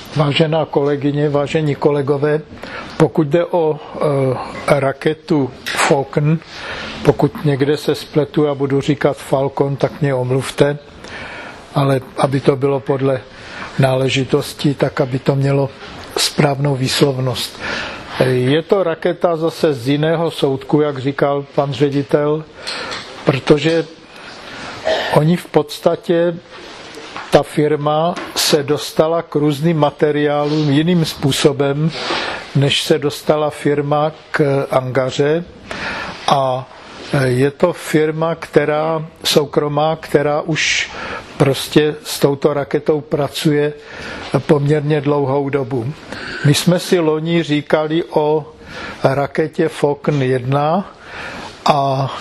Vážená kolegyně, vážení kolegové, pokud jde o raketu Falcon, pokud někde se spletu a budu říkat Falcon, tak mě omluvte, ale aby to bylo podle náležitosti, tak aby to mělo správnou výslovnost. Je to raketa zase z jiného soudku, jak říkal pan ředitel, protože oni v podstatě, ta firma se dostala k různým materiálům jiným způsobem, než se dostala firma k angaře. A je to firma, soukromá, která už prostě s touto raketou pracuje poměrně dlouhou dobu. My jsme si loni říkali o raketě Falcon 1 a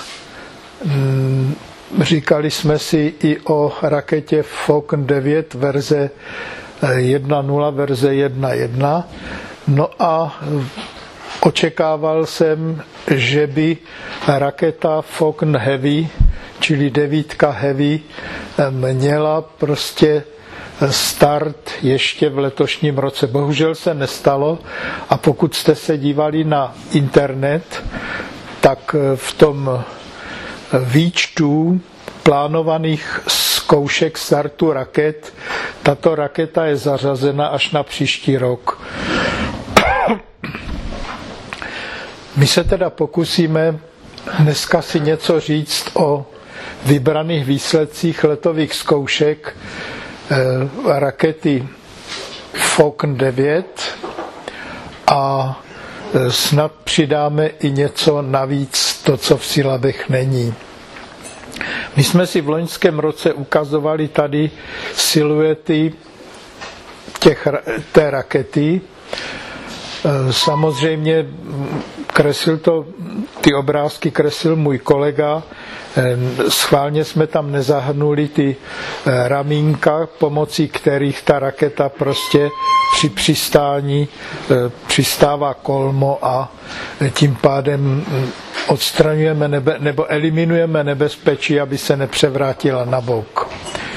říkali jsme si i o raketě Falcon 9 verze 1.0, verze 1.1. No a očekával jsem, že by raketa Falcon Heavy, čili 9 Heavy, měla prostě start ještě v letošním roce. Bohužel se nestalo a pokud jste se dívali na internet, tak v tom výčtu plánovaných zkoušek startu raket, tato raketa je zařazena až na příští rok. My se teda pokusíme dneska si něco říct o vybraných výsledcích letových zkoušek rakety Falcon 9 a snad přidáme i něco navíc, to, co v Silabech není. My jsme si v loňském roce ukazovali tady siluety té rakety. Samozřejmě ty obrázky kreslil můj kolega. Schválně jsme tam nezahrnuli ty ramínka, pomocí kterých ta raketa prostě při přistání přistává kolmo a tím pádem odstraňujeme nebo eliminujeme nebezpečí, aby se nepřevrátila na bok.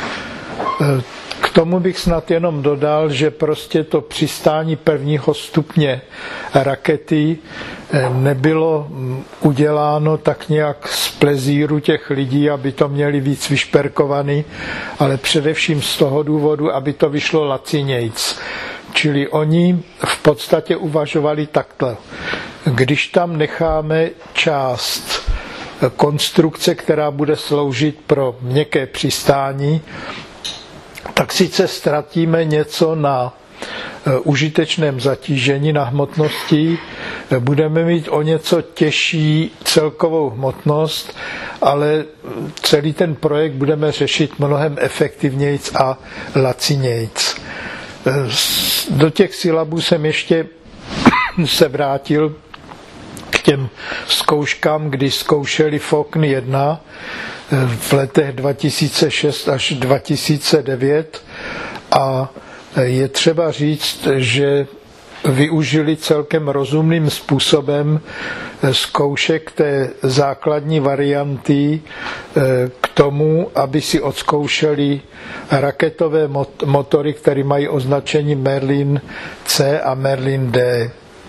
K tomu bych snad jenom dodal, že prostě to přistání prvního stupně rakety nebylo uděláno tak nějak z plezíru těch lidí, aby to měli víc vyšperkovaný, ale především z toho důvodu, aby to vyšlo lacinějc. Čili oni v podstatě uvažovali takto. Když tam necháme část konstrukce, která bude sloužit pro měkké přistání, tak sice ztratíme něco na užitečném zatížení, na hmotnosti, budeme mít o něco těžší celkovou hmotnost, ale celý ten projekt budeme řešit mnohem efektivnějc a lacinějc. Do těch Silabů jsem ještě se vrátil k těm zkouškám, kdy zkoušeli Falcon 1 v letech 2006 až 2009 a je třeba říct, že využili celkem rozumným způsobem zkoušek té základní varianty k tomu, aby si odzkoušeli raketové motory, které mají označení Merlin C a Merlin D.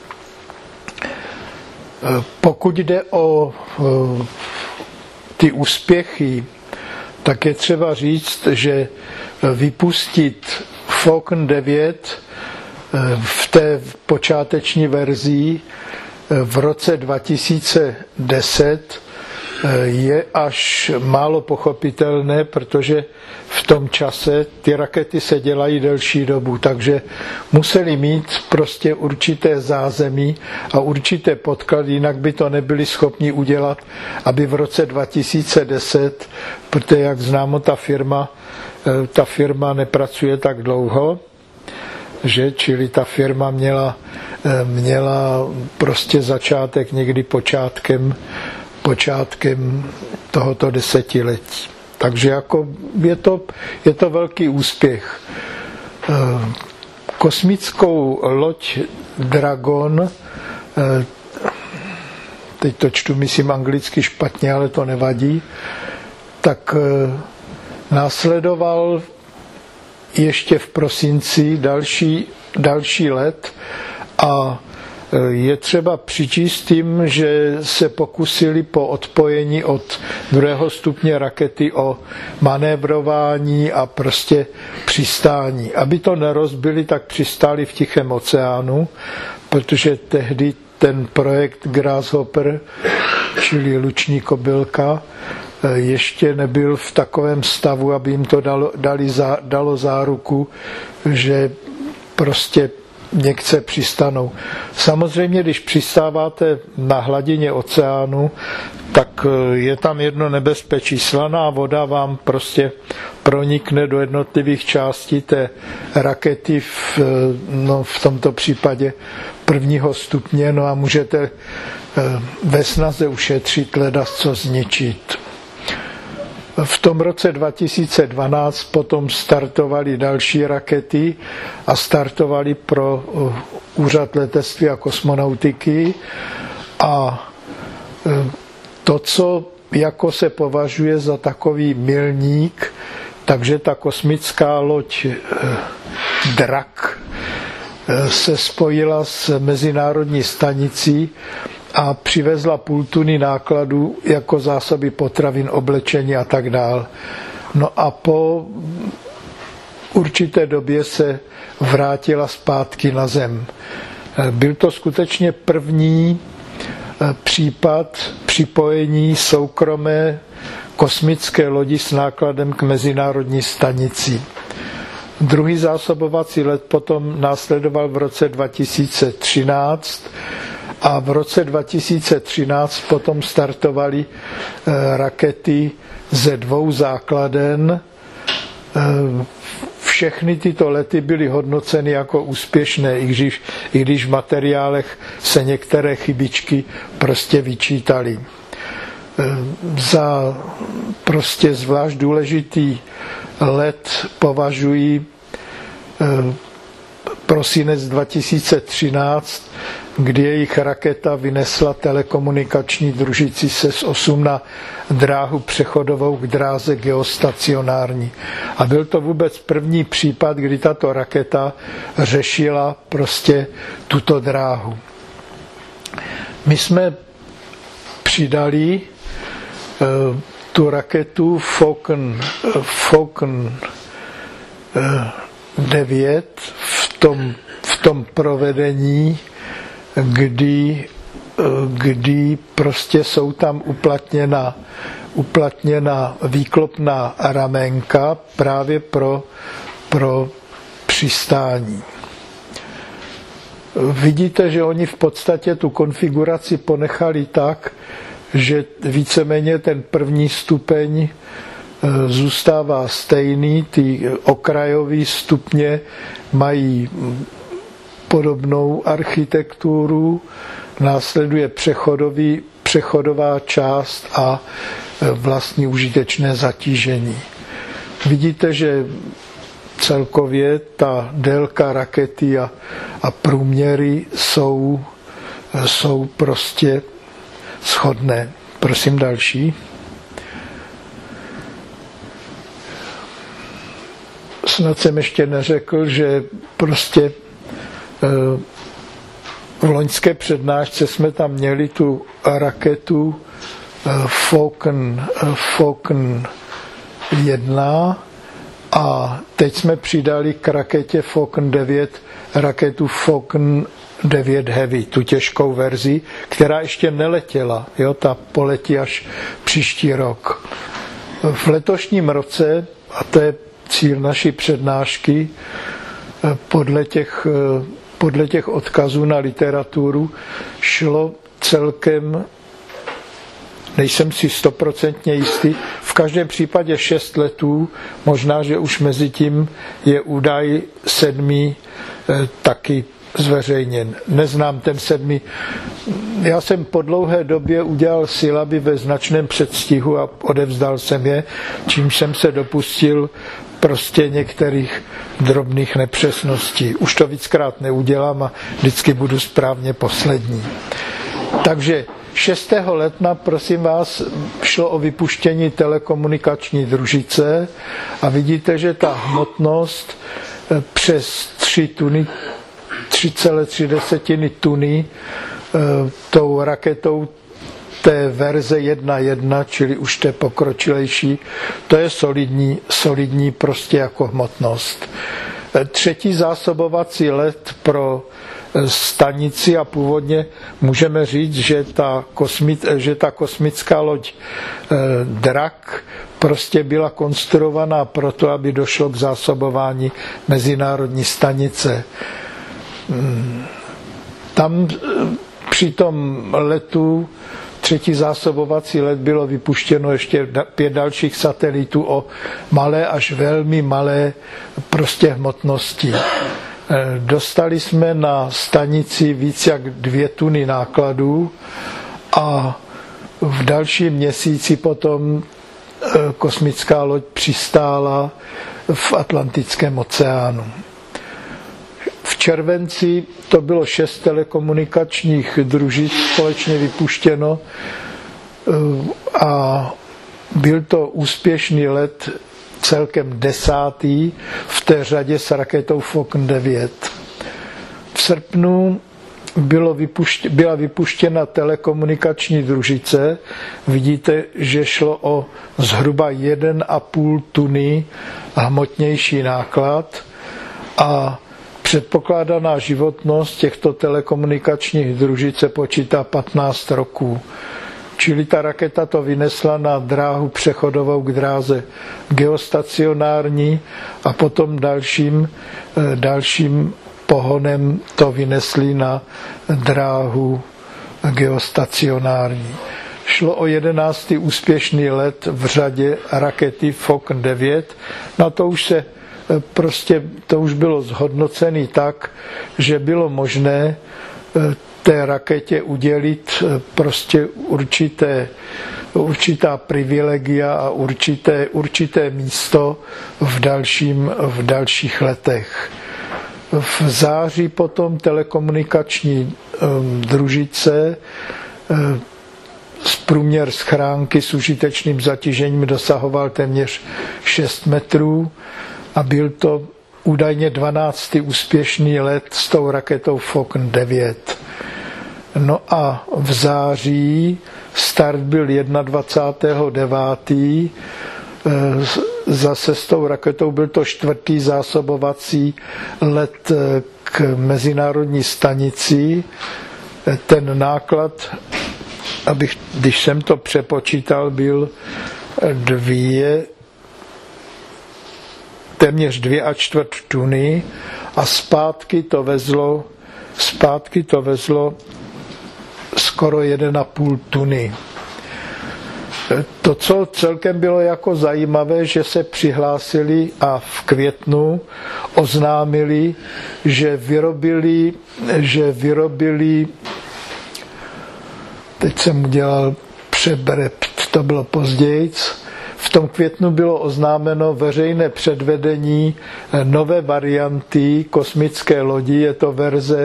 Pokud jde o ty úspěchy, tak je třeba říct, že vypustit Falcon 9 v té počáteční verzi v roce 2010 je až málo pochopitelné, protože v tom čase ty rakety se dělají delší dobu, takže museli mít prostě určité zázemí a určité podklady, jinak by to nebyli schopni udělat, aby v roce 2010, protože jak známo, ta firma nepracuje tak dlouho, že? Čili ta firma měla prostě začátek někdy počátkem tohoto desetiletí. Takže jako je to velký úspěch. Kosmickou loď Dragon, teď to čtu, myslím anglicky špatně, ale to nevadí, tak následoval ještě v prosinci další další let a je třeba přičíst tím, že se pokusili po odpojení od 2. stupně rakety o manévrování a prostě přistání. Aby to nerozbili, tak přistáli v Tichém oceánu, protože tehdy ten projekt Grasshopper, čili luční kobylka, ještě nebyl v takovém stavu, aby jim to dalo záruku, že prostě někde přistanou. Samozřejmě, když přistáváte na hladině oceánu, tak je tam jedno nebezpečí. Slaná voda vám prostě pronikne do jednotlivých částí té rakety, v tomto případě 1. stupně, no a můžete ve snaze ušetřit ledasco zničit. V tom roce 2012 potom startovaly další rakety a startovaly pro Úřad letectví a kosmonautiky a to, co jako se považuje za takový milník, takže ta kosmická loď Drak se spojila s mezinárodní stanicí a přivezla 0,5 tuny nákladů jako zásoby potravin, oblečení a tak dál. No a po určité době se vrátila zpátky na Zem. Byl to skutečně první případ připojení soukromé kosmické lodi s nákladem k mezinárodní stanici. Druhý zásobovací let potom následoval v roce 2013 a v roce 2013 potom startovaly rakety ze 2 základen. Všechny tyto lety byly hodnoceny jako úspěšné, i když v materiálech se některé chybičky prostě vyčítaly. Za prostě zvlášť důležitý let považuji prosinec 2013, kdy jejich raketa vynesla telekomunikační družici SES-8 na dráhu přechodovou k dráze geostacionární. A byl to vůbec první případ, kdy tato raketa řešila prostě tuto dráhu. My jsme přidali tu raketu Falcon 9 v tom provedení, kdy prostě jsou tam uplatněna výklopná ramenka právě pro přistání. Vidíte, že oni v podstatě tu konfiguraci ponechali tak, že víceméně ten 1. stupeň zůstává stejný, ty okrajové stupně mají podobnou architekturu, následuje přechodová část a vlastní užitečné zatížení. Vidíte, že celkově ta délka rakety a průměry jsou prostě shodné. Prosím další. Snad jsem ještě neřekl, že prostě v loňské přednášce jsme tam měli tu raketu Falcon 1 a teď jsme přidali k raketě Falcon 9 raketu Falcon 9 Heavy, tu těžkou verzi, která ještě neletěla. Jo, ta poletí až příští rok. V letošním roce, a to je cíl naší přednášky, podle těch odkazů na literaturu šlo celkem, nejsem si 100% jistý, v každém případě 6 letů, možná, že už mezi tím je údaj 7. taky zveřejněn. Neznám ten 7. Já jsem po dlouhé době udělal silaby ve značném předstihu a odevzdal jsem je, čímž jsem se dopustil prostě některých drobných nepřesností. Už to víckrát neudělám a vždycky budu správně poslední. Takže 6. ledna, prosím vás, šlo o vypuštění telekomunikační družice a vidíte, že ta hmotnost přes 3 tuny 3,3 tuny tou raketou té verze 1.1, čili už té pokročilejší, to je solidní prostě jako hmotnost. Třetí zásobovací let pro stanici a původně můžeme říct, že ta kosmická loď Drak prostě byla konstruovaná proto, aby došlo k zásobování mezinárodní stanice. Tam při tom letu třetí zásobovací let bylo vypuštěno ještě 5 dalších satelitů o malé až velmi malé prostě hmotnosti. Dostali jsme na stanici víc jak 2 tuny nákladů a v dalším měsíci potom kosmická loď přistála v Atlantickém oceánu. V červenci to bylo 6 telekomunikačních družic společně vypuštěno a byl to úspěšný let, celkem 10. v té řadě s raketou Falcon 9. V srpnu byla vypuštěna telekomunikační družice. Vidíte, že šlo o zhruba 1,5 tuny hmotnější náklad a předpokládaná životnost těchto telekomunikačních družic se počítá 15 roků. Čili ta raketa to vynesla na dráhu přechodovou k dráze geostacionární a potom dalším pohonem to vynesli na dráhu geostacionární. Šlo o 11. úspěšný let v řadě rakety Falcon 9. Na to už bylo zhodnocené tak, že bylo možné té raketě udělit prostě určitá privilegia a určité místo v dalších letech. V září potom telekomunikační družice průměr schránky s užitečným zatížením dosahoval téměř 6 metrů a byl to údajně 12. úspěšný let s tou raketou Falcon 9. No a v září start byl 21.9. Zase s tou raketou byl to 4. zásobovací let k mezinárodní stanici. Ten náklad, když jsem to přepočítal, byl téměř 2,25 tuny a zpátky to vezlo skoro 1,5 tuny. To, co celkem bylo jako zajímavé, že se přihlásili a v květnu oznámili, že vyrobili, teď jsem udělal přebrept, to bylo pozdějc, v tom květnu bylo oznámeno veřejné předvedení nové varianty kosmické lodi, je to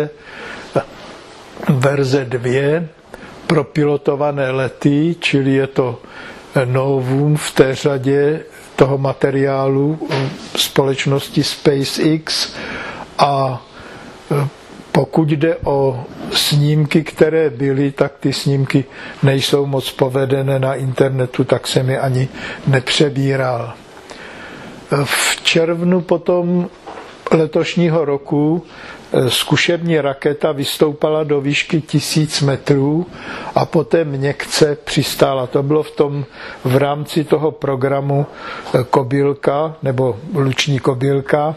verze 2 pro pilotované lety, čili je to novum v té řadě toho materiálu společnosti SpaceX a pokud jde o snímky, které byly, tak ty snímky nejsou moc povedené na internetu, tak jsem je ani nepřebíral. V červnu potom letošního roku zkušební raketa vystoupala do výšky 1000 metrů a poté měkce přistála. To bylo v rámci toho programu Kobylka nebo luční kobylka.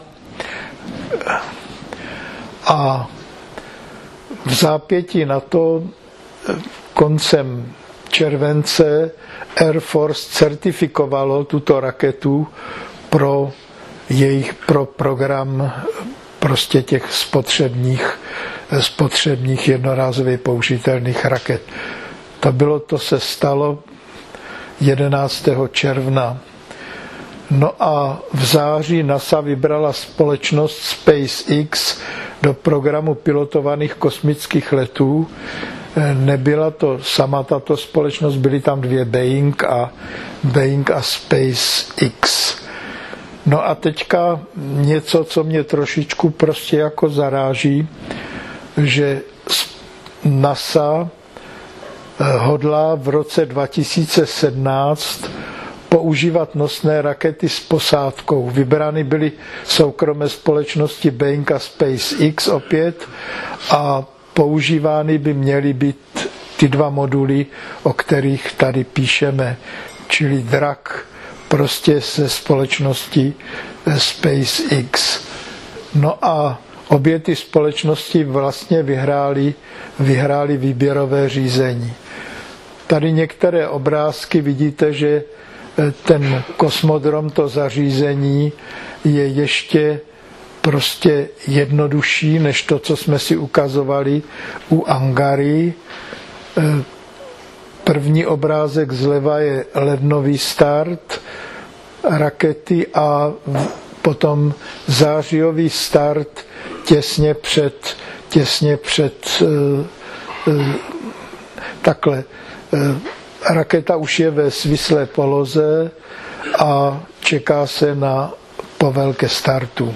A v zápětí na to koncem července Air Force certifikovalo tuto raketu pro program prostě těch spotřebních jednorázově použitelných raket. To se stalo 11. června. No a v září NASA vybrala společnost SpaceX do programu pilotovaných kosmických letů. Nebyla to sama tato společnost, byly tam 2 Boeing a SpaceX. No a teďka něco, co mě trošičku prostě jako zaráží. že NASA hodlá v roce 2017 používat nosné rakety s posádkou. Vybrány byly soukromé společnosti Boeing a SpaceX opět a používány by měly být ty dva moduly, o kterých tady píšeme, čili drak prostě se společností SpaceX. No a obě ty společnosti vlastně vyhrály výběrové řízení. Tady některé obrázky vidíte, že ten kosmodrom, to zařízení je ještě prostě jednodušší než to, co jsme si ukazovali u Angary. První obrázek zleva je lednový start rakety a potom zářijový start těsně před takhle. Raketa už je ve svislé poloze a čeká se na povel ke startu.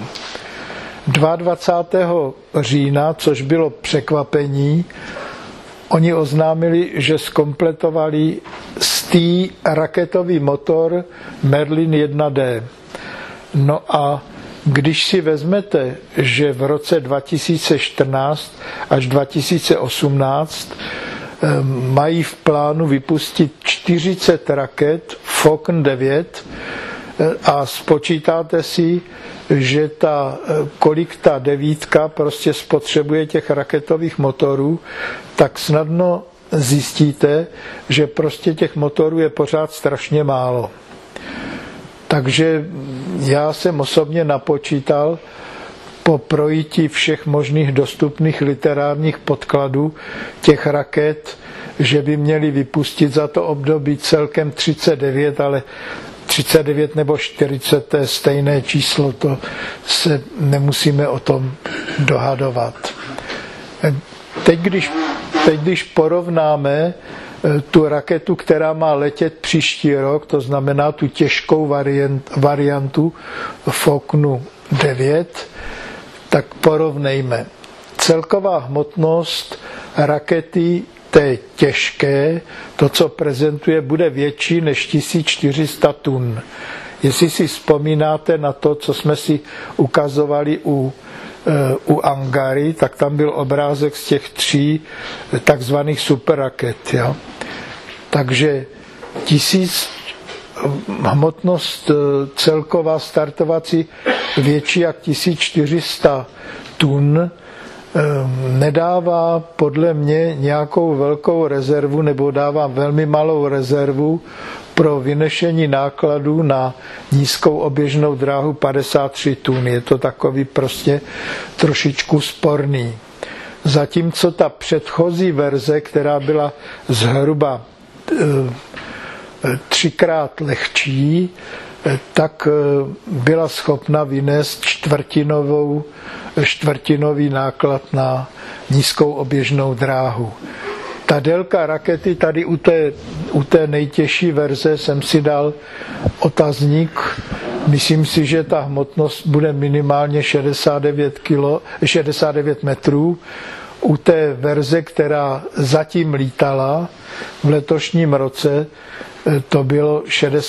22. října, což bylo překvapení, oni oznámili, že zkompletovali raketový motor Merlin 1D. No a když si vezmete, že v roce 2014 až 2018 mají v plánu vypustit 40 raket Falcon 9 a spočítáte si, že kolik ta devítka prostě spotřebuje těch raketových motorů, tak snadno zjistíte, že prostě těch motorů je pořád strašně málo. Takže já jsem osobně napočítal po projití všech možných dostupných literárních podkladů těch raket, že by měli vypustit za to období celkem 39, ale 39 nebo 40, to je stejné číslo, to se nemusíme o tom dohadovat. Teď, když porovnáme tu raketu, která má letět příští rok, to znamená tu těžkou variantu Falconu 9, tak porovnejme. Celková hmotnost rakety té těžké, to, co prezentuje, bude větší než 1400 tun. Jestli si vzpomínáte na to, co jsme si ukazovali u Angary, tak tam byl obrázek z těch 3 takzvaných superraket. Jo? Takže hmotnost celková startovací větší jak 1400 tun nedává podle mě nějakou velkou rezervu nebo dává velmi malou rezervu pro vynešení nákladů na nízkou oběžnou dráhu 53 tun. Je to takový prostě trošičku sporný. Zatímco ta předchozí verze, která byla zhruba 3krát lehčí, tak byla schopna vynést čtvrtinový náklad na nízkou oběžnou dráhu. Ta délka rakety tady u té nejtěžší verze jsem si dal otazník. Myslím si, že ta hmotnost bude minimálně 69 metrů. U té verze, která zatím lítala v letošním roce, to bylo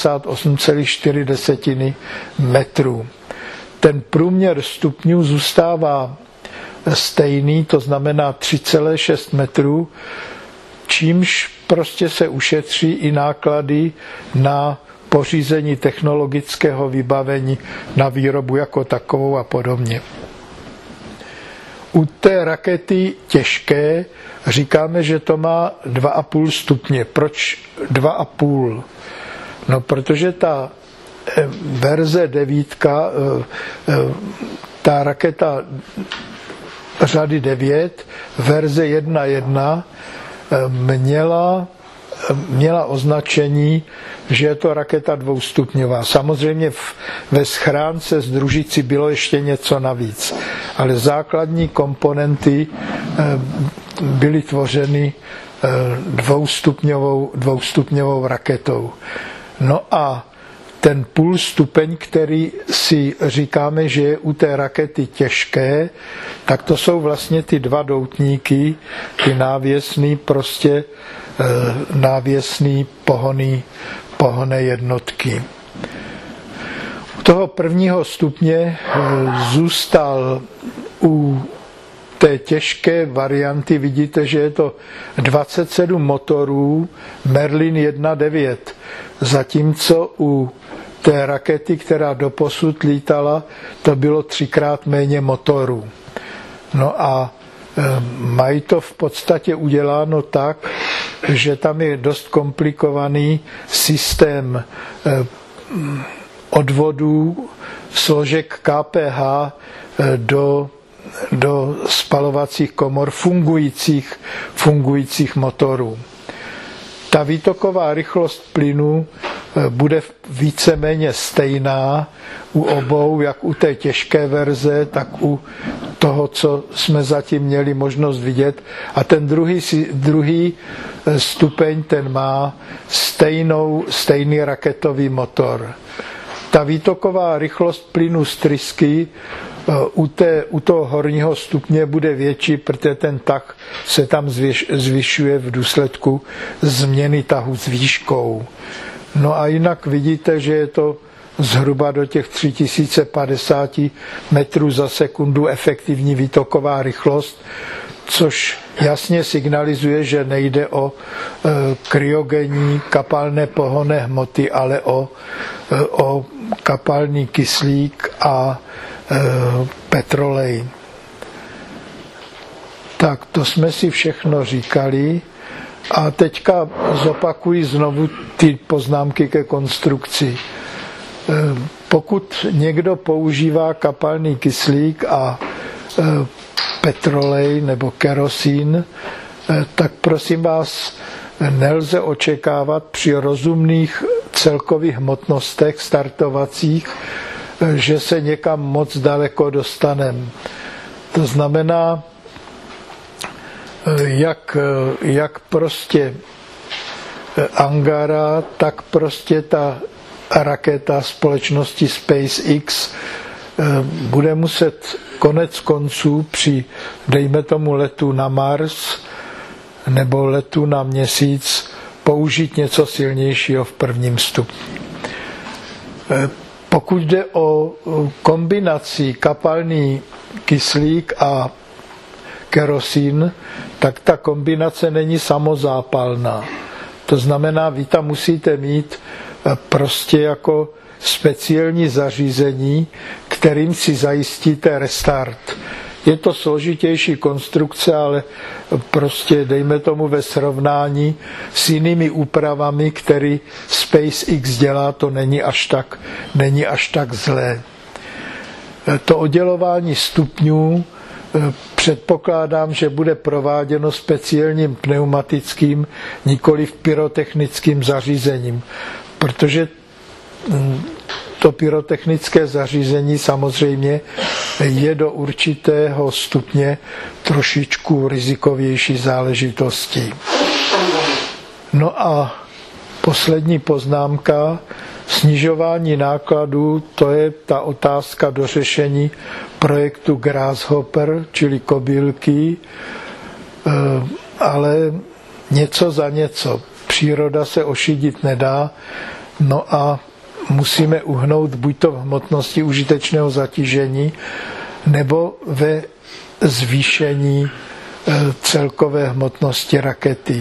68,4 metrů. Ten průměr stupňů zůstává stejný, to znamená 3,6 metrů, čímž prostě se ušetří i náklady na pořízení technologického vybavení, na výrobu jako takovou a podobně. U té rakety těžké říkáme, že to má 2,5 stupně. Proč 2,5? No, protože ta verze 9, ta raketa řady 9, verze 1.1 měla označení, že je to raketa dvoustupňová. Samozřejmě ve schránce z družici bylo ještě něco navíc, ale základní komponenty byly tvořeny dvoustupňovou raketou. No a ten půl stupeň, který si říkáme, že je u té rakety těžké, tak to jsou vlastně ty dva doutníky, ty návěsný pohonné jednotky. U toho prvního stupně zůstal u té těžké varianty, vidíte, že je to 27 motorů Merlin 1.9, zatímco u té rakety, která doposud lítala, to bylo 3x méně motorů. No a mají to v podstatě uděláno tak, že tam je dost komplikovaný systém odvodů složek KPH do spalovacích komor fungujících motorů. Ta výtoková rychlost plynu bude víceméně stejná u obou, jak u té těžké verze, tak u toho, co jsme zatím měli možnost vidět. A ten druhý stupeň, ten má stejný raketový motor. Ta výtoková rychlost plynu z trysky u toho horního stupně bude větší, protože ten tah se tam zvyšuje v důsledku změny tahu s výškou. No a jinak vidíte, že je to zhruba do těch 3050 metrů za sekundu efektivní výtoková rychlost, což jasně signalizuje, že nejde o kryogenní kapalné pohonné hmoty, ale o kapalný kyslík a petrolej. Tak to jsme si všechno říkali a teďka zopakuji znovu ty poznámky ke konstrukci. Pokud někdo používá kapalný kyslík a petrolej nebo kerosín, tak prosím vás, nelze očekávat při rozumných celkových hmotnostech startovacích, že se někam moc daleko dostaneme. To znamená, jak prostě Angara, tak prostě ta raketa společnosti SpaceX bude muset konec konců při, dejme tomu, letu na Mars nebo letu na Měsíc použít něco silnějšího v prvním stupni. Pokud jde o kombinaci kapalný kyslík a kerosín, tak ta kombinace není samozápalná. To znamená, vy tam musíte mít prostě jako speciální zařízení, kterým si zajistíte restart. Je to složitější konstrukce, ale prostě dejme tomu ve srovnání s jinými úpravami, které SpaceX dělá, to není až tak zlé. To oddělování stupňů předpokládám, že bude prováděno speciálním pneumatickým, nikoliv pyrotechnickým zařízením, protože to pyrotechnické zařízení samozřejmě je do určitého stupně trošičku rizikovější záležitostí. No a poslední poznámka, snižování nákladů, to je ta otázka do řešení projektu Grasshopper, čili kobylky, ale něco za něco. Příroda se ošidit nedá, no a musíme uhnout buď to v hmotnosti užitečného zatížení, nebo ve zvýšení celkové hmotnosti rakety.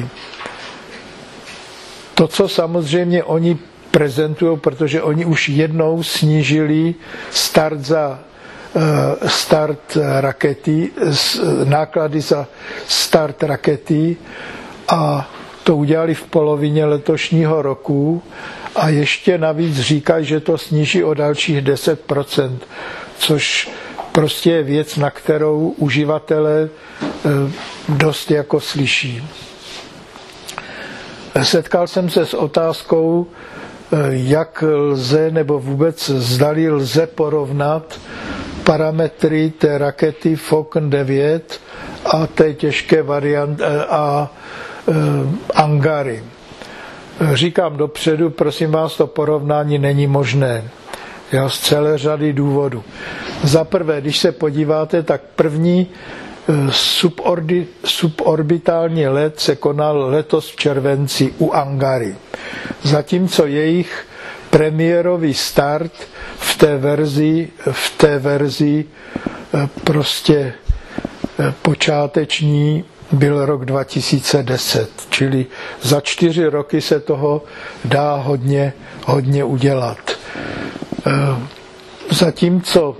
To, co samozřejmě oni prezentují, protože oni už jednou snížili start rakety, náklady za start rakety a to udělali v polovině letošního roku a ještě navíc říkají, že to sníží o dalších 10%, což prostě je věc, na kterou uživatelé dost jako slyší. Setkal jsem se s otázkou, jak lze, nebo vůbec zdali lze porovnat parametry té rakety Falcon 9 a té těžké varianty a Angary. Říkám dopředu, prosím vás, to porovnání není možné. Jo, z celé řady důvodů. Za prvé, když se podíváte, tak první suborbitální let se konal letos v červenci u Angary. Zatímco jejich premiérový start v té verzi prostě počáteční byl rok 2010, čili za 4 roky se toho dá hodně udělat. Zatímco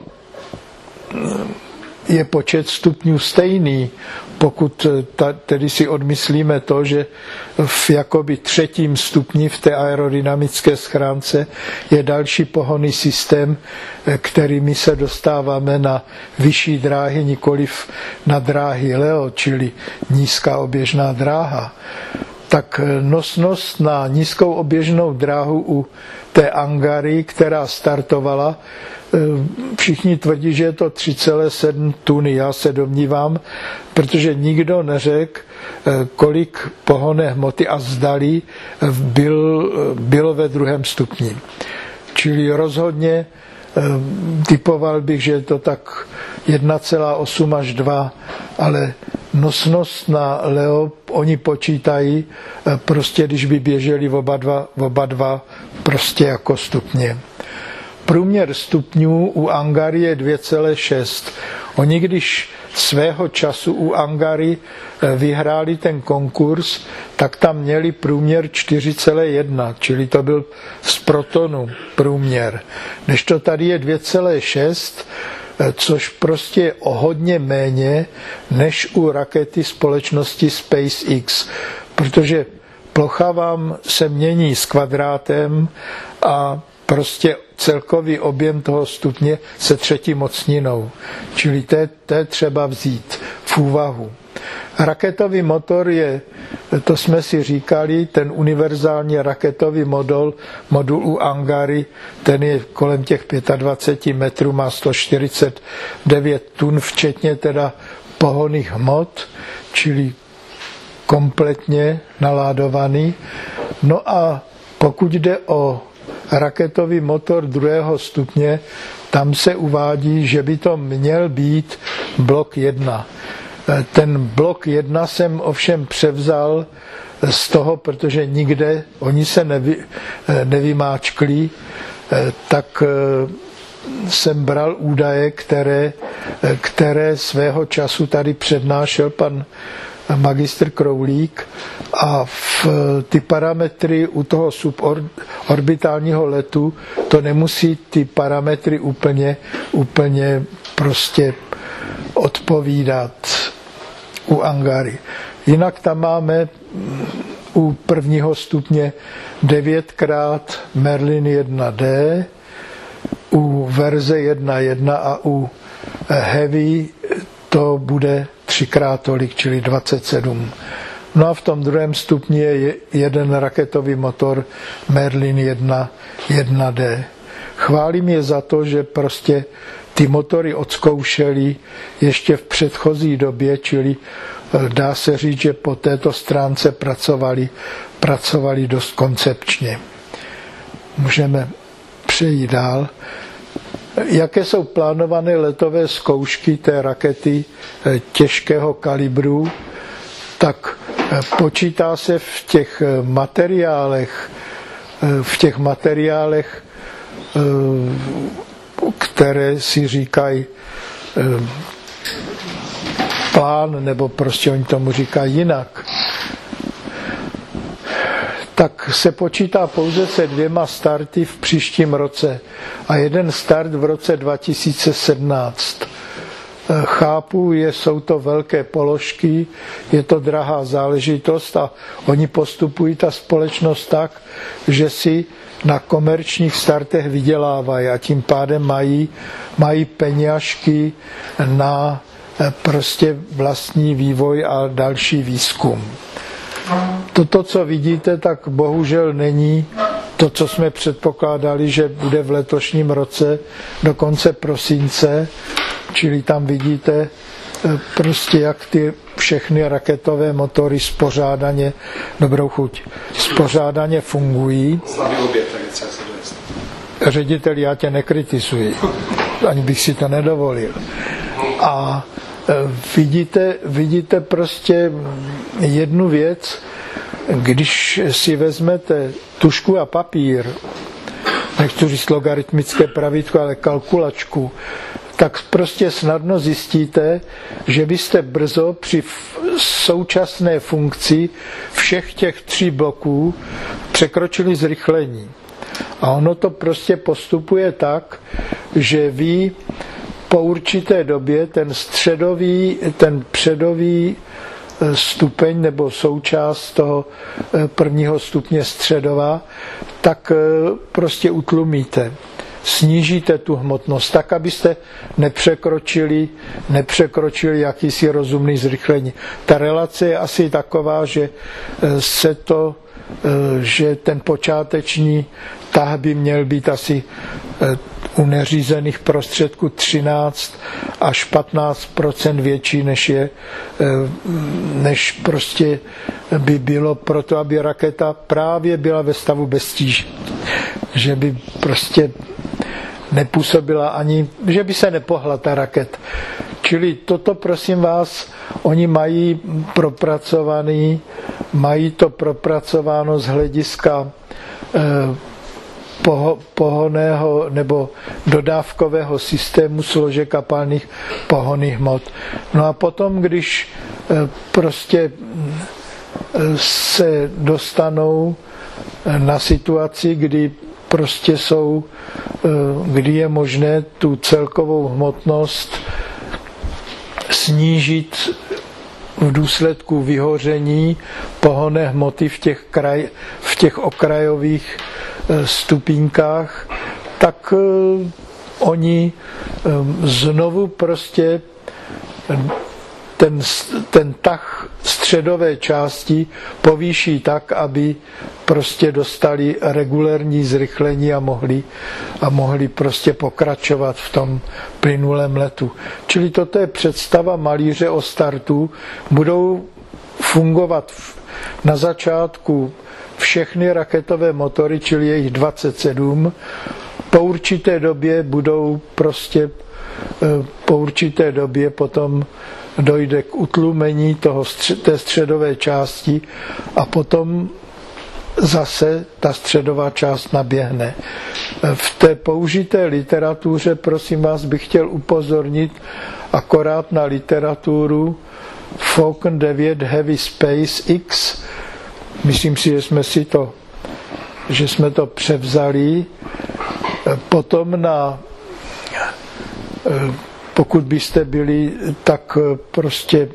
je počet stupňů stejný, pokud tedy si odmyslíme to, že v jakoby 3. stupni v té aerodynamické schránce je další pohonný systém, kterými se dostáváme na vyšší dráhy, nikoliv na dráhy LEO, čili nízká oběžná dráha, tak nosnost na nízkou oběžnou dráhu u té Angary, která startovala, všichni tvrdí, že je to 3,7 tuny. Já se domnívám, protože nikdo neřekl, kolik pohonné hmoty a zdali bylo ve 2. stupni. Čili rozhodně typoval bych, že je to tak 1,8 až 2, ale nosnost na LEO oni počítají prostě, když by běželi oba dva prostě jako stupně. Průměr stupňů u Angary je 2,6. Oni když svého času u Angary vyhráli ten konkurs, tak tam měli průměr 4,1, čili to byl z protonu průměr. Než to tady je 2,6, což prostě je o hodně méně než u rakety společnosti SpaceX, protože plocha vám se mění s kvadrátem a prostě celkový objem toho stupně se 3. mocninou. Čili to je třeba vzít v úvahu. Raketový motor je, to jsme si říkali, ten univerzální raketový modul u Angary, ten je kolem těch 25 metrů, má 149 tun, včetně teda pohonných hmot, čili kompletně naládovaný. No a pokud jde o raketový motor 2. stupně, tam se uvádí, že by to měl být blok 1. Ten blok 1 jsem ovšem převzal z toho, protože nikde oni se nevymáčkli, tak jsem bral údaje, které svého času tady přednášel pan magistr Kroulík, a ty parametry u toho suborbitálního letu, to nemusí ty parametry úplně prostě odpovídat u Angary. Jinak tam máme u 1. stupně 9x Merlin 1D, u verze 1.1 a u Heavy to bude 3x tolik, čili 27. No a v tom 2. stupni je jeden raketový motor Merlin 1D. Chválím je za to, že prostě ty motory odzkoušeli ještě v předchozí době, čili dá se říct, že po této stránce pracovali dost koncepčně. Můžeme přejít dál. Jaké jsou plánované letové zkoušky té rakety těžkého kalibru, tak počítá se v těch materiálech, které si říkají plán, nebo prostě oni tomu říkají jinak, tak se počítá pouze se 2 starty v příštím roce a jeden start v roce 2017. Chápu, jsou to velké položky, je to drahá záležitost a oni postupují, ta společnost, tak, že si na komerčních startech vydělávají a tím pádem mají peněžky na prostě vlastní vývoj a další výzkum. Toto, co vidíte, tak bohužel není to, co jsme předpokládali, že bude v letošním roce do konce prosince, čili tam vidíte prostě jak ty všechny raketové motory spořádaně, dobrou chuť, spořádaně fungují. Ředitel, já tě nekritizuji, ani bych si to nedovolil. A vidíte prostě jednu věc, když si vezmete tužku a papír, nechci říct logaritmické pravítko, ale kalkulačku, tak prostě snadno zjistíte, že byste brzo při současné funkci všech těch 3 bloků překročili zrychlení. A ono to prostě postupuje tak, že vy po určité době ten předový stupeň nebo součást toho prvního stupně středová, tak prostě utlumíte. Snížíte tu hmotnost tak, abyste nepřekročili jakýsi rozumný zrychlení. Ta relace je asi taková, že ten počáteční tah by měl být asi u neřízených prostředků 13 až 15% větší, než prostě by bylo proto, aby raketa právě byla ve stavu beztíže. Že by prostě nepůsobila ani, že by se nepohla ta raketa. Čili toto, prosím vás, oni mají to propracováno z hlediska pohonného nebo dodávkového systému složek kapalných pohonných hmot. No a potom, když prostě se dostanou na situaci, kdy je možné tu celkovou hmotnost snížit v důsledku vyhoření pohonné hmoty v těch okrajových stupínkách, tak oni znovu prostě ten tah středové části povýší tak, aby prostě dostali regulérní zrychlení a mohli prostě pokračovat v tom plynulém letu. Čili toto je představa malíře o startu. Budou fungovat na začátku všechny raketové motory, čili je jich 27. Po určité době potom dojde k utlumení té středové části a potom zase ta středová část naběhne. V té použité literatuře, prosím vás, bych chtěl upozornit akorát na literaturu Falcon 9 Heavy Space X. Myslím si, že jsme to převzali. Potom pokud byste byli tak prostě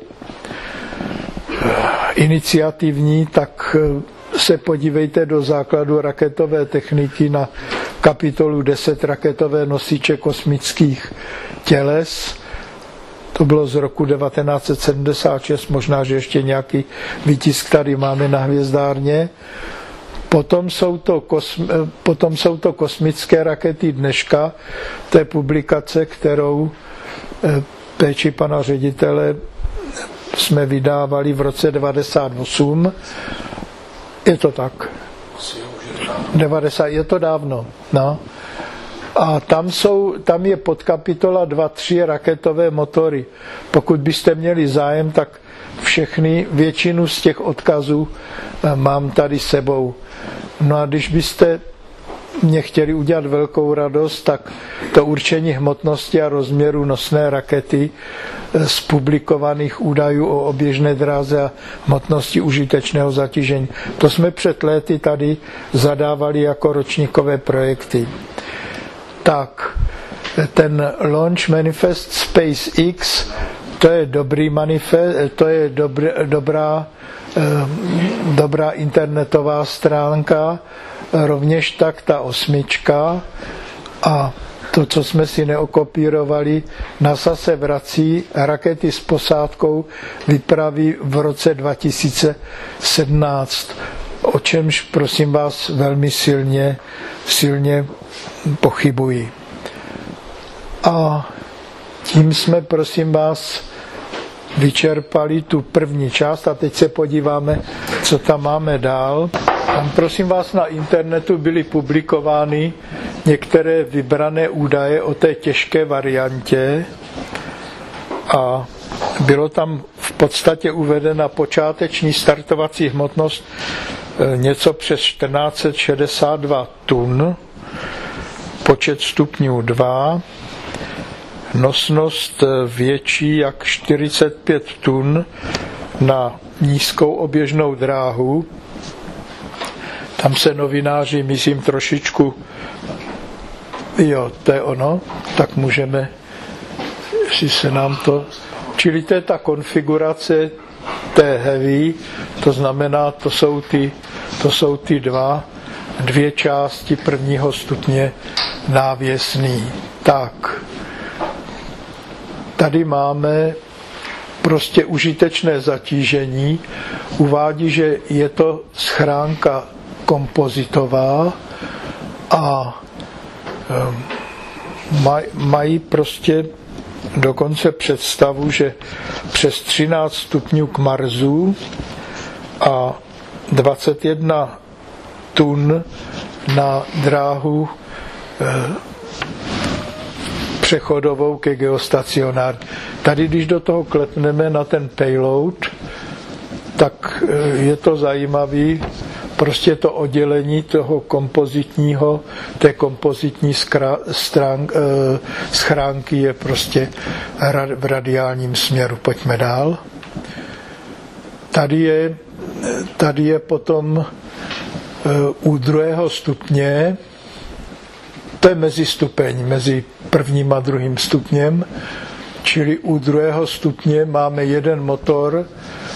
iniciativní, tak se podívejte do základu raketové techniky na kapitolu 10 raketové nosiče kosmických těles. To bylo z roku 1976, možná, že ještě nějaký výtisk tady máme na hvězdárně. Potom jsou to kosmické rakety dneška, to je publikace, kterou péči pana ředitele jsme vydávali v roce 98. Je to tak. 90, je to dávno. No. A tam je podkapitola 2-3 raketové motory. Pokud byste měli zájem, tak většinu z těch odkazů mám tady sebou. No a když byste mě chtěli udělat velkou radost, tak to určení hmotnosti a rozměru nosné rakety z publikovaných údajů o oběžné dráze a hmotnosti užitečného zatížení. To jsme před léty tady zadávali jako ročníkové projekty. Tak, ten Launch Manifest SpaceX, to je dobrý manifest, to je dobrá internetová stránka, rovněž tak ta 8. A to, co jsme si neokopírovali, NASA se vrací rakety s posádkou vypraví v roce 2017, o čemž, prosím vás, velmi silně pochybuji. A tím jsme, prosím vás, vyčerpali tu první část a teď se podíváme, co tam máme dál. Tam, prosím vás, na internetu byly publikovány některé vybrané údaje o té těžké variantě a bylo tam v podstatě uvedena počáteční startovací hmotnost něco přes 1462 tun, počet stupňů 2, nosnost větší jak 45 tun na nízkou oběžnou dráhu. Tam se novináři, myslím, trošičku, jo, to je ono, tak můžeme, jestli se nám to, čili to je ta konfigurace té heavy, to znamená, to jsou ty dvě části prvního stupně návěsný. Tak, tady máme prostě užitečné zatížení. Uvádí, že je to schránka kompozitová a mají prostě dokonce představu, že přes 13 stupňů k Marsu a 21 tun na dráhu přechodovou ke geostacionární. Tady, když do toho klepneme na ten payload, tak je to zajímavý, prostě to oddělení toho kompozitního, té kompozitní schránky je prostě v radiálním směru. Pojďme dál. Tady je potom u druhého stupně, to je mezistupeň mezi prvním a druhým stupněm, čili u druhého stupně máme jeden motor,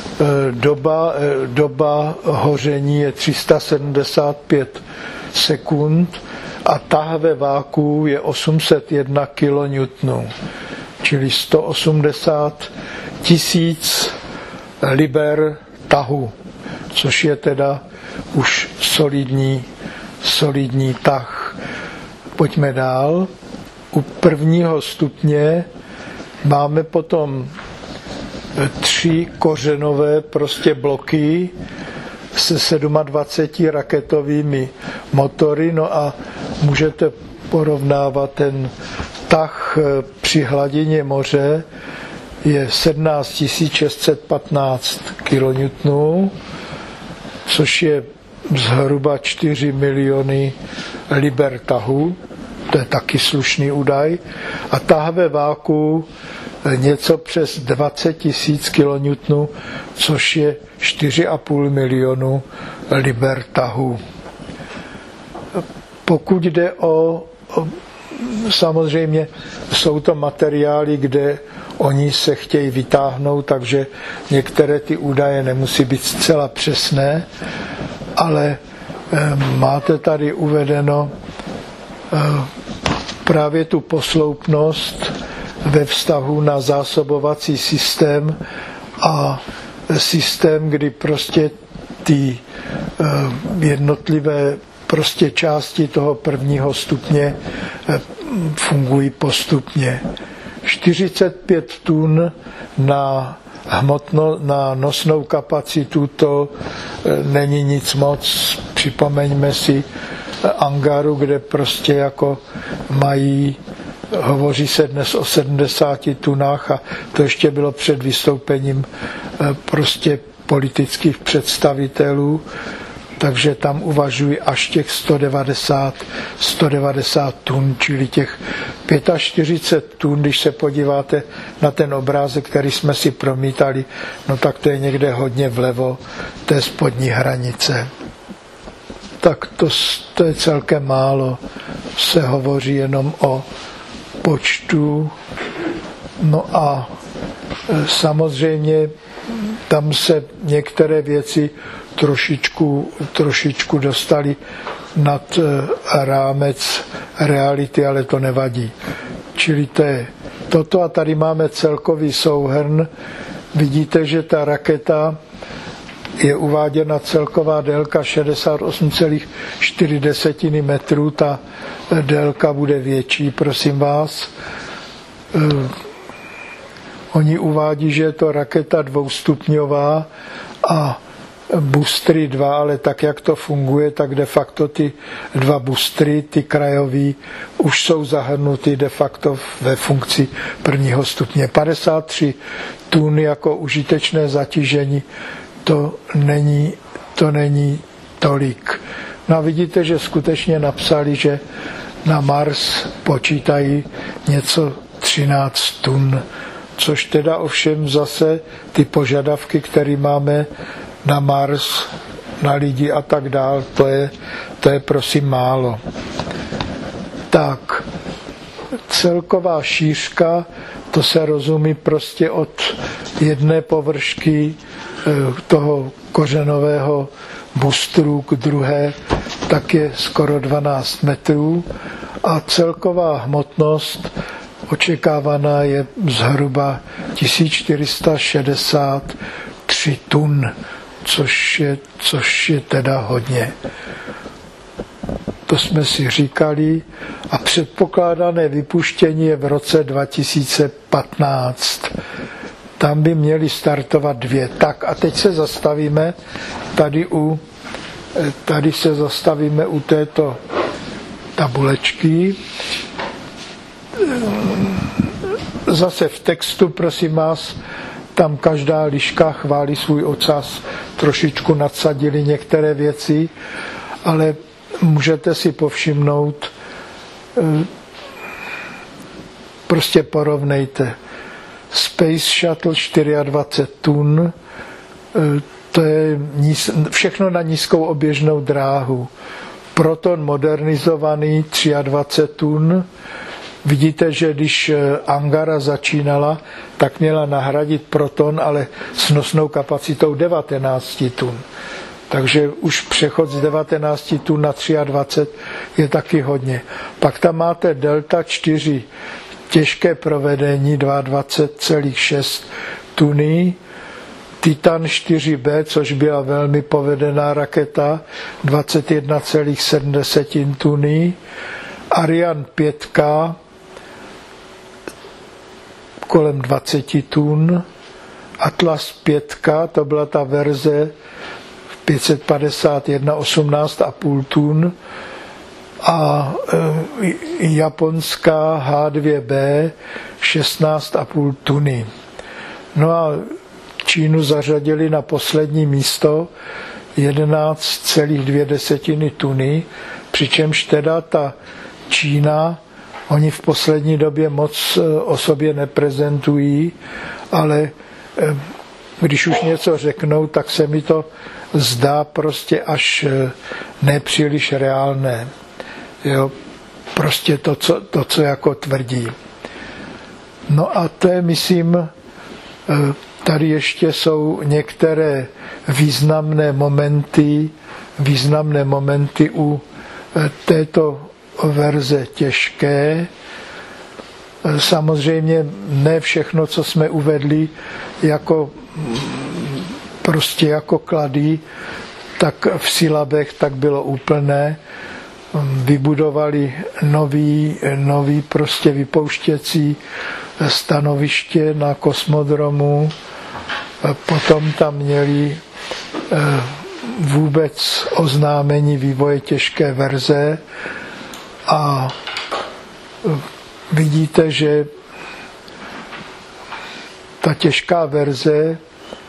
doba hoření je 375 sekund a tah ve vákuu je 801 kN, čili 180 000 liber tahu, což je teda už solidní tah. Pojďme dál. U prvního stupně máme potom 3 kořenové prostě bloky se 27 raketovými motory, no a můžete porovnávat ten tah při hladině moře je 17 615 kN, což je zhruba 4 miliony liber tahu, to je taky slušný údaj, a tah ve vákuu něco přes 20 000 kN, což je 4,5 milionu liber tahu. Pokud jde o samozřejmě jsou to materiály, kde oni se chtějí vytáhnout, takže některé ty údaje nemusí být zcela přesné, ale máte tady uvedeno právě tu posloupnost ve vztahu na zásobovací systém a systém, kdy prostě ty jednotlivé prostě části toho prvního stupně fungují postupně. 45 tun na nosnou kapacitu, to není nic moc. Připomeňme si Angaru, kde prostě jako hovoří se dnes o 70 tunách a to ještě bylo před vystoupením prostě politických představitelů, takže tam uvažují až těch 190 tun, čili těch 45 tun, když se podíváte na ten obrázek, který jsme si promítali, no tak to je někde hodně vlevo té spodní hranice. Tak to je celkem málo, se hovoří jenom o počtu, no a samozřejmě tam se některé věci trošičku dostali nad rámec reality, ale to nevadí. Čili to je toto a tady máme celkový souhrn. Vidíte, že ta raketa je uváděna celková délka 68,4 metrů, ta délka bude větší, prosím vás. Oni uvádí, že je to raketa dvoustupňová a boostry 2, ale tak, jak to funguje, tak de facto ty 2 boostry, ty krajový, už jsou zahrnuty de facto ve funkci 1. stupně. 53 tun jako užitečné zatížení, to není tolik. No a vidíte, že skutečně napsali, že na Mars počítají něco 13 tun, což teda ovšem zase ty požadavky, které máme na Mars, na lidi a tak dál, to je prosím málo. Tak, celková šířka, to se rozumí prostě od jedné površky toho kořenového boostru k druhé, tak je skoro 12 metrů a celková hmotnost očekávaná je zhruba 1463 tun, což je teda hodně. To jsme si říkali a předpokládané vypuštění je v roce 2015. Tam by měly startovat 2. Tak a teď se zastavíme tady se zastavíme u této tabulečky. Zase v textu, prosím vás, tam každá liška chválí svůj ocas, trošičku nadsadili některé věci, ale můžete si povšimnout, prostě porovnejte. Space Shuttle 24 tun, to je všechno na nízkou oběžnou dráhu. Proton modernizovaný 23 tun. Vidíte, že když Angara začínala, tak měla nahradit Proton, ale s nosnou kapacitou 19 tun. Takže už přechod z 19 tun na 23 je taky hodně. Pak tam máte Delta 4, těžké provedení 22,6 tuny, Titan 4B, což byla velmi povedená raketa, 21,7 tuny, Ariane 5 kolem 20 tun, Atlas 5, to byla ta verze 551, 18,5 tun a japonská H2B 16,5 tuny. No a Čínu zařadili na poslední místo 11,2 tuny, přičemž teda ta Čína, oni v poslední době moc o sobě neprezentují, ale když už něco řeknou, tak se mi to zdá prostě až nepříliš reálné. Jo, prostě to, co jako tvrdí. No a to je, myslím, tady ještě jsou některé významné momenty u této verze těžké. Samozřejmě ne všechno, co jsme uvedli jako klady, tak v Silabech tak bylo úplné. Vybudovali nový prostě vypouštěcí stanoviště na kosmodromu. Potom tam měli vůbec oznámení vývoje těžké verze a vidíte, že ta těžká verze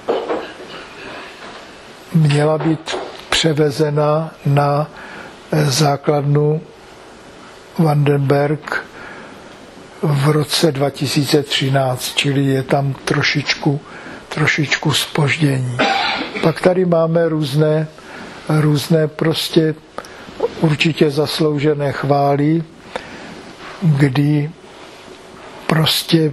měla být převezena na základnu Vandenberg v roce 2013, čili je tam trošičku zpoždění. Pak tady máme různé prostě určitě zasloužené chvály, kdy prostě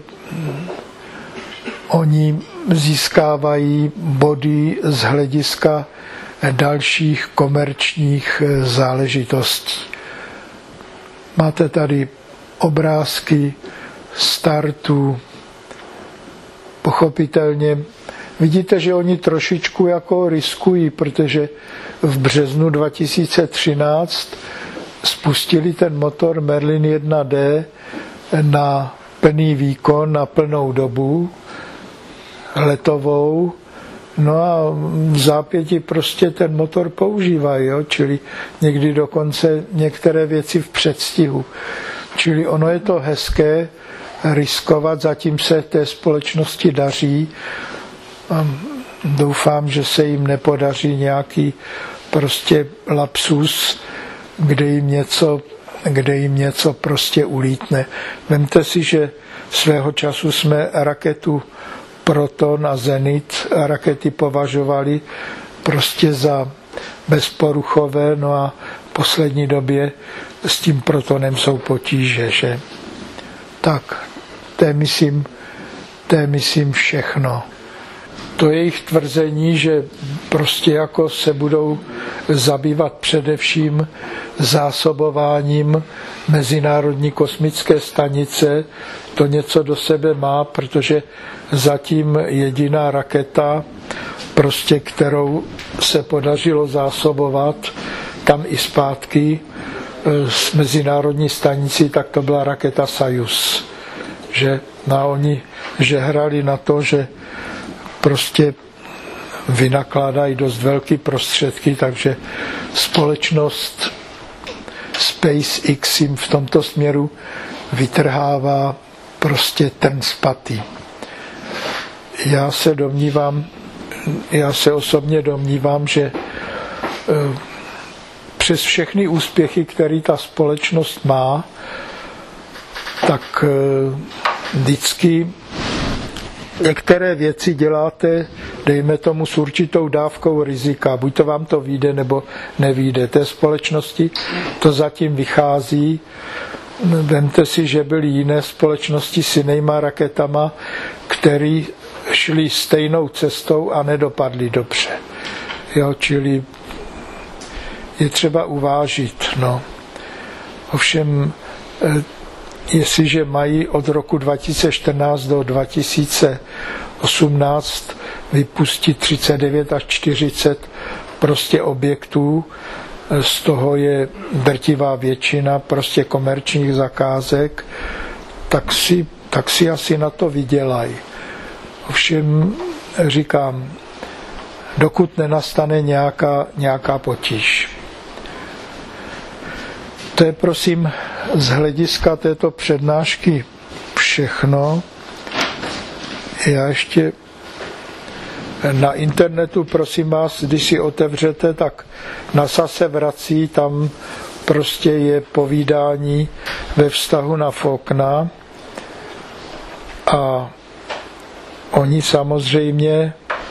oni získávají body z hlediska dalších komerčních záležitostí. Máte tady obrázky startu. Pochopitelně vidíte, že oni trošičku jako riskují, protože v březnu 2013 spustili ten motor Merlin 1D na plný výkon, na plnou dobu letovou. No a v zápěti prostě ten motor používají, jo? Čili někdy dokonce některé věci v předstihu. Čili ono je to hezké riskovat, zatím se té společnosti daří. A doufám, že se jim nepodaří nějaký prostě lapsus, kde jim něco prostě ulítne. Vemte si, že svého času jsme raketu Proton a Zenit rakety považovali prostě za bezporuchové, no a v poslední době s tím Protonem jsou potíže, že? Tak, to je myslím všechno. To je jejich tvrzení, že prostě jako se budou zabývat především zásobováním Mezinárodní kosmické stanice. To něco do sebe má, protože zatím jediná raketa, prostě kterou se podařilo zásobovat tam i zpátky z Mezinárodní stanici, tak to byla raketa Sajus. Že oni hrali na to, že prostě vynakládají dost velké prostředky, takže společnost SpaceX jim v tomto směru vytrhává prostě trn z paty. Já se osobně domnívám, že přes všechny úspěchy, které ta společnost má, tak vždycky některé věci děláte, dejme tomu, s určitou dávkou rizika. Buď to vám to vyjde, nebo nevyjde. Té společnosti to zatím vychází. Vemte si, že byly jiné společnosti s jinýma raketama, které šli stejnou cestou a nedopadly dobře. Jo, čili je třeba uvážit. No. Ovšem, jestliže mají od roku 2014 do 2018 vypustit 39 až 40 prostě objektů, z toho je drtivá většina prostě komerčních zakázek, tak si asi na to vydělají. Ovšem říkám, dokud nenastane nějaká potíž. To je prosím z hlediska této přednášky všechno. Já ještě na internetu, prosím vás, když si otevřete, tak NASA se vrací, tam prostě je povídání ve vztahu na Faulknera a oni samozřejmě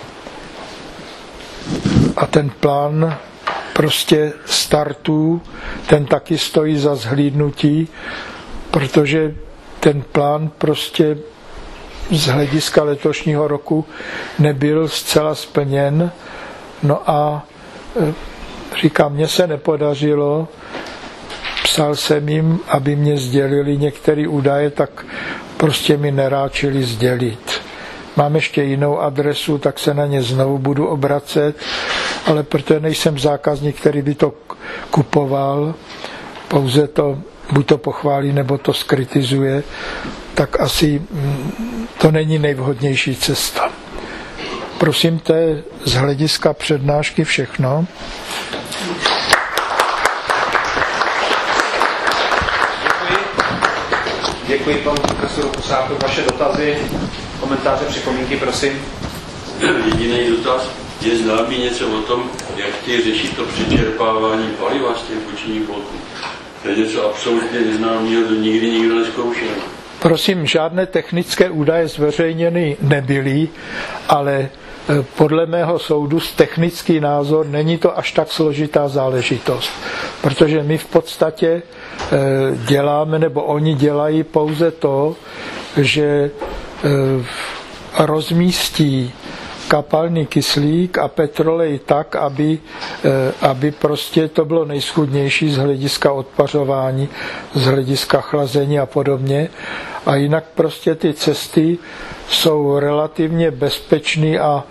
a ten plán prostě startů, ten taky stojí za zhlídnutí, protože ten plán prostě z hlediska letošního roku nebyl zcela splněn. No a říkám, mně se nepodařilo, psal jsem jim, aby mě sdělili některé údaje, tak prostě mi neráčili sdělit. Mám ještě jinou adresu, tak se na ně znovu budu obracet, ale protože nejsem zákazník, který by to kupoval, pouze to buď to pochválí, nebo to skritizuje, tak asi to není nejvhodnější cesta. Prosím, to je z hlediska přednášky všechno. Děkuji panu profesoru Kusákovi. Vaše dotazy, komentáře, připomínky, prosím. Jediný dotaz. Je známý něco o tom, jak chtějí řešit to přečerpávání paliva z těch bočních bloků? To je něco absolutně neznámého, to nikdy nikdo nezkoušel. Prosím, žádné technické údaje zveřejněny nebyly, ale podle mého soudu technický názor není to až tak složitá záležitost, protože my v podstatě děláme, nebo oni dělají pouze to, že rozmístí kapalný kyslík a petrolej tak, aby prostě to bylo nejschudnější z hlediska odpařování, z hlediska chlazení a podobně. A jinak prostě ty cesty jsou relativně bezpečné a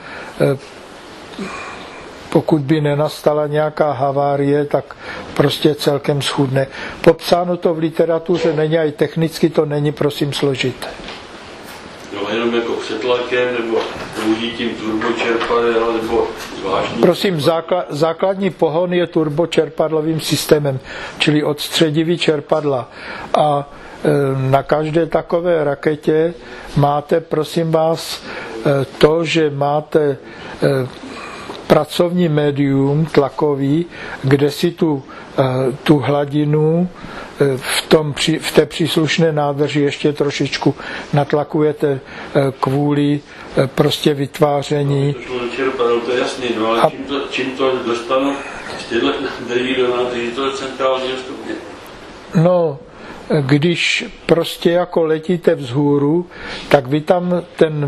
pokud by nenastala nějaká havárie, tak prostě celkem schudne. Popsáno to v literatuře není, a i technicky to není, prosím, složité. No jenom jako před tlakem, nebo slouží tím turbočerpadel nebo zvláštní? Prosím, základní pohon je turbočerpadlovým systémem, čili odstředivý čerpadla. A na každé takové raketě máte, prosím vás, to, že máte pracovní médium tlakový, kde si tu hladinu v té příslušné nádrži ještě trošičku natlakujete kvůli prostě vytváření. To je jasný, no ale čím to dostanu z těchto nádrží do nádrží toho centrálního stupně? No, když prostě jako letíte vzhůru, tak vy tam ten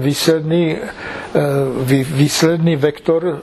výsledný vektor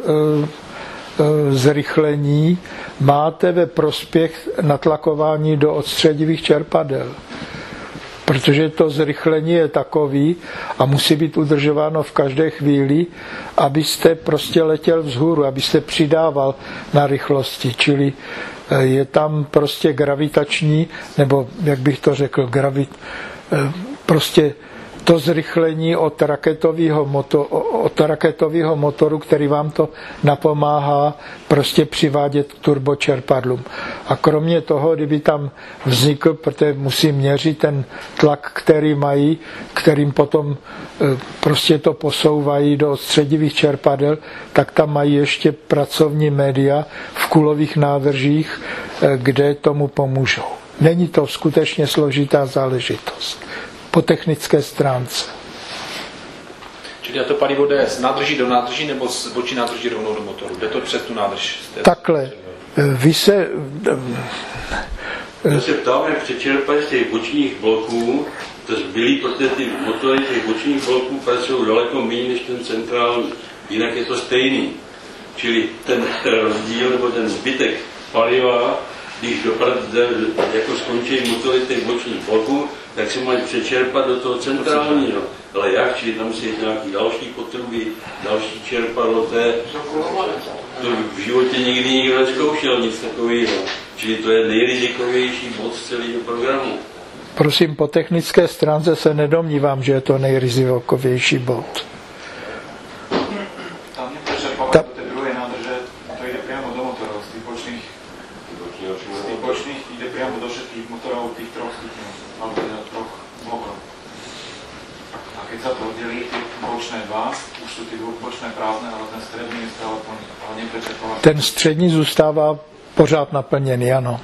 zrychlení máte ve prospěch natlakování do odstředivých čerpadel. Protože to zrychlení je takový a musí být udržováno v každé chvíli, abyste prostě letěl vzhůru, abyste přidával na rychlosti. Čili je tam prostě gravitační, nebo jak bych to řekl, prostě to zrychlení od raketového motoru, který vám to napomáhá prostě přivádět k turbočerpadlům. A kromě toho, kdyby tam vznikl, protože musí měřit ten tlak, který mají, kterým potom prostě to posouvají do odstředivých čerpadel, tak tam mají ještě pracovní média v kulových nádržích, kde tomu pomůžou. Není to skutečně složitá záležitost po technické stránce. Čili to palivo jde z nádrží do nádrží nebo z bočí nádrží rovnou do motoru? Jde to přes tu nádrž? Takhle. Já se ptám, jak přečerpají z těch bočních bloků, to zbylý, protože ty motory těch bočních bloků pracují daleko méně než ten centrální. Jinak je to stejný. Čili ten rozdíl nebo ten zbytek paliva, když jako skončí motory těch bočních bloků, tak se mají přečerpat do toho centrálního. Ale jak? Čili tam si nějaký další potruby, další čerpadlo, to v životě nikdy nikdo nezkoušel, nic takového. Čili to je nejrizikovější bod z celého programu. Prosím, po technické stránce se nedomnívám, že je to nejrizikovější bod. Tam je přečerpávat do té druhé nádrže, to jde přímo do motorů, z těch bočných jde přímo do všetkých motorů těch 3 stupňů, alebo 3 bloků. A když se to oddělí, ty bočné 2, už jsou ty bočné prázdné, ale ten střední je stále plný, přečerpávat. Ten střední zůstává pořád naplněný, ano.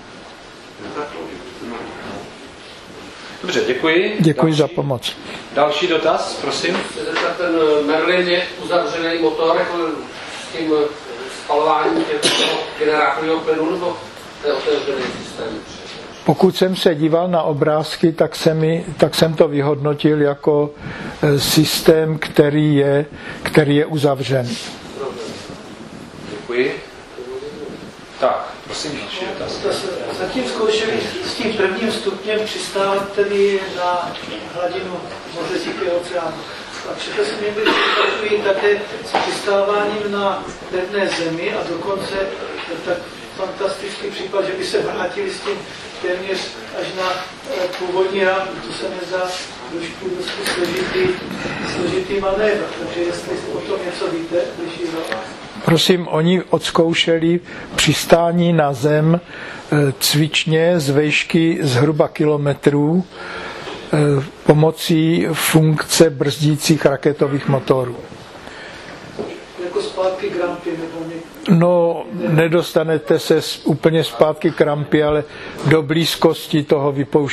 Dobře, děkuji. Děkuji za pomoc. Další dotaz, prosím. Ten Merlin je uzavřený motor jako s tím spalováním toho generátorového plynu, nebo to je otevřený systém? Pokud jsem se díval na obrázky, tak jsem to vyhodnotil jako systém, který je uzavřen. Děkuji. Tak, prosím, další dotaz. Zatím zkoušeli s tím prvním stupněm přistávat tedy na hladinu moře Tichého oceánu. A četl jsem někdy, že také s přistáváním na pevné zemi a dokonce tak fantastický případ, že by se vrátili s tím téměř až na původní rám. To se mi zdá trošku složitý manévr. Takže jestli o tom něco víte, Prosím, oni odzkoušeli přistání na zem cvičně z výšky zhruba kilometrů pomocí funkce brzdících raketových motorů. Jako zpátky k rampě nebo No, nedostanete se úplně zpátky k rampě, ale do blízkosti toho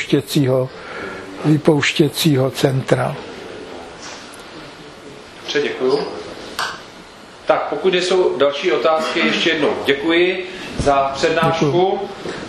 vypouštěcího centra. Dobře, děkuju. Tak, pokud jsou další otázky, ještě jednou děkuji za přednášku. Děkuju.